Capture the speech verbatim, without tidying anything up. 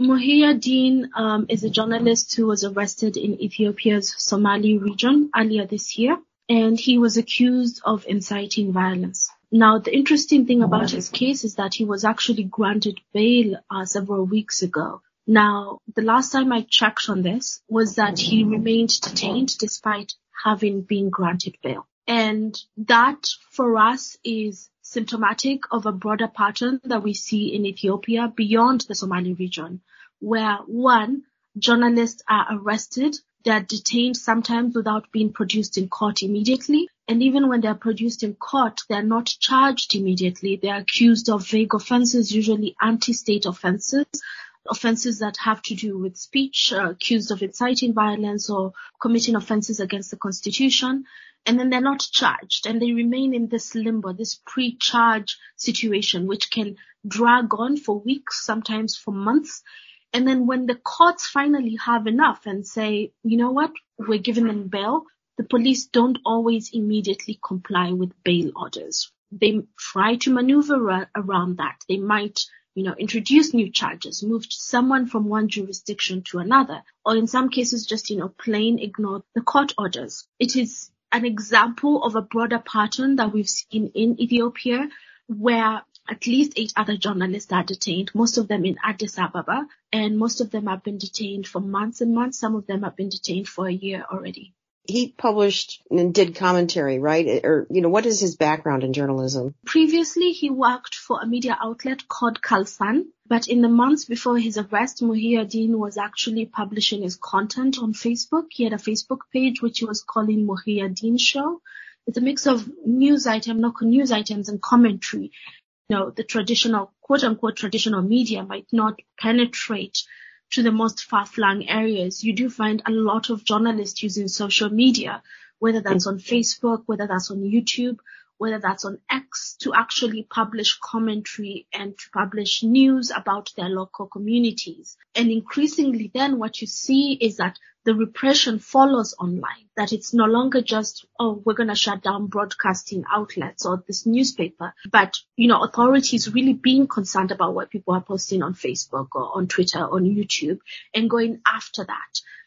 Muhyiddin um, is a journalist who was arrested in Ethiopia's Somali region earlier this year, and he was accused of inciting violence. Now, the interesting thing about his case is that he was actually granted bail uh, several weeks ago. Now, the last time I checked on this was that he remained detained despite having been granted bail. And that, for us, is symptomatic of a broader pattern that we see in Ethiopia beyond the Somali region, where, one, journalists are arrested, they're detained sometimes without being produced in court immediately, and even when they're produced in court, they're not charged immediately. They're accused of vague offenses, usually anti-state offenses, offenses that have to do with speech, uh, accused of inciting violence or committing offenses against the Constitution. And then they're not charged, and they remain in this limbo, this pre-charge situation, which can drag on for weeks, sometimes for months. And then when the courts finally have enough and say, you know what, we're giving them bail, the police don't always immediately comply with bail orders. They try to maneuver around that. They might, you know, introduce new charges, move someone from one jurisdiction to another, or in some cases just, you know, plain ignore the court orders. It is an example of a broader pattern that we've seen in Ethiopia, where at least eight other journalists are detained, most of them in Addis Ababa, and most of them have been detained for months and months. Some of them have been detained for a year already. He published and did commentary, right? Or, you know, what is his background in journalism? Previously, he worked for a media outlet called Khalsan, but in the months before his arrest, Muhyiddin was actually publishing his content on Facebook. He had a Facebook page which he was calling Muhyiddin Show. It's a mix of news items, local news items, and commentary. You know, the traditional, quote-unquote, traditional media might not penetrate to the most far-flung areas. You do find a lot of journalists using social media, whether that's on Facebook, whether that's on YouTube, whether that's on X, to actually publish commentary and to publish news about their local communities. And increasingly then what you see is that the repression follows online, that it's no longer just, oh, we're going to shut down broadcasting outlets or this newspaper, but, you know, authorities really being concerned about what people are posting on Facebook or on Twitter, on YouTube, and going after that.